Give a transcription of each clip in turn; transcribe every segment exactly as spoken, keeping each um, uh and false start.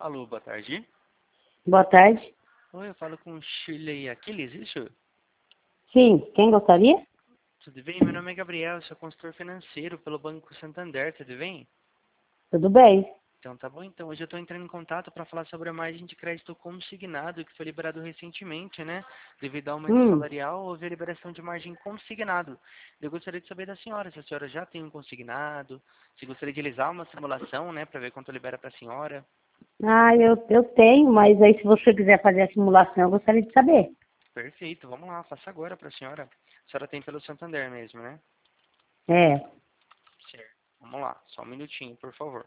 Alô, boa tarde. Boa tarde. Oi, eu falo com Shirley Aquiles, isso? Sim, quem gostaria? Tudo bem? Meu nome é Gabriel, sou consultor financeiro pelo Banco Santander, tudo bem? Tudo bem. Então tá bom, então hoje eu estou entrando em contato para falar sobre a margem de crédito consignado que foi liberado recentemente, né? Devido ao aumento Hum, salarial, houve a liberação de margem consignado. Eu gostaria de saber da senhora, se a senhora já tem um consignado, se gostaria de realizar uma simulação, né, para ver quanto libera para a senhora. ah, eu, eu tenho, mas aí se você quiser fazer a simulação, eu gostaria de saber. Perfeito, vamos lá, faça agora para a senhora. A senhora tem pelo Santander mesmo, né? É, Certo. Vamos lá, só um minutinho, por favor.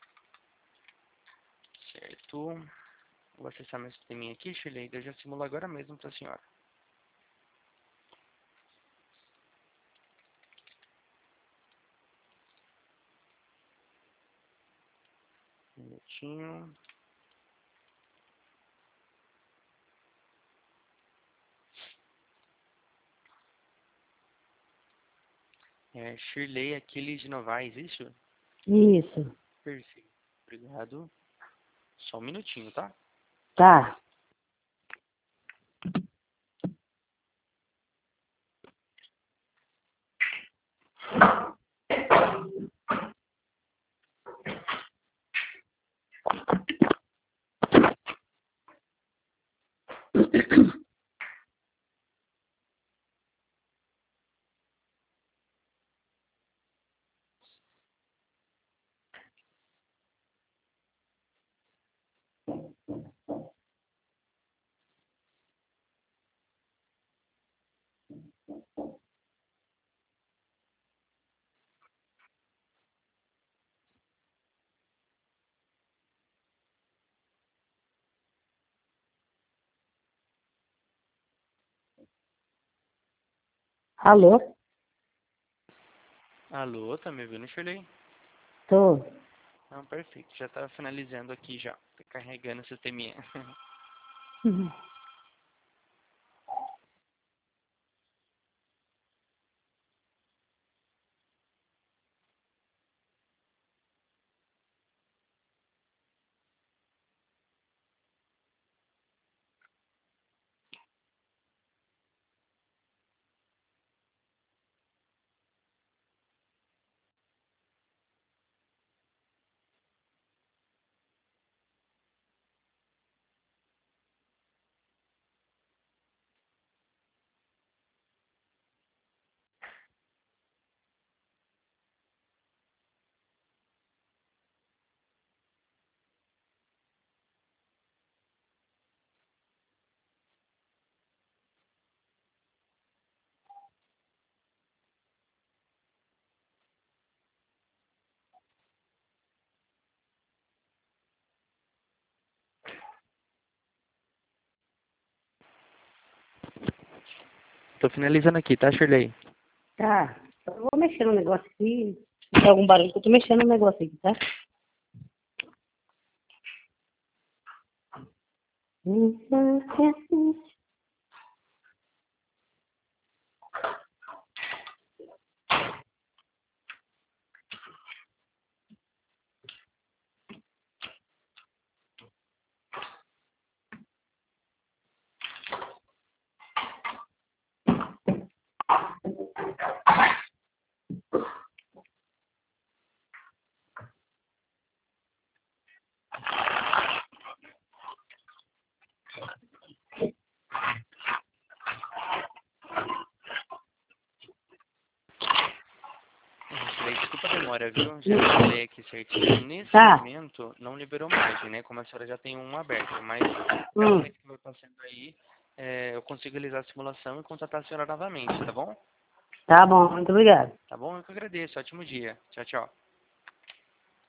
Certo. Vou acessar meu sisteminha aqui, Shirley, eu já simulo agora mesmo para a senhora. Um minutinho. É Shirley Aquiles de Novaes, isso? isso. Perfeito. Obrigado. Só um minutinho, tá? Tá. Alô? Alô, tá me ouvindo, Shirley? Tô. Não, perfeito. Já tá finalizando aqui já. Tá carregando o sisteminha. Uhum. Tô finalizando aqui, tá, Shirley? Tá. Eu vou mexer no negócio aqui. Se tem algum barulho que eu tô mexendo no negócio aqui, tá? Shirley, desculpa a demora, viu? Já simulei aqui certinho. Nesse Tá. momento, não liberou margem, né? Como a senhora já tem um aberto. Mas, cada Hum. momento que vai passando aí, é, eu consigo realizar a simulação e contatar a senhora novamente, tá bom? Tá bom, muito obrigado. Tá bom? Eu que agradeço. Ótimo dia. Tchau, tchau.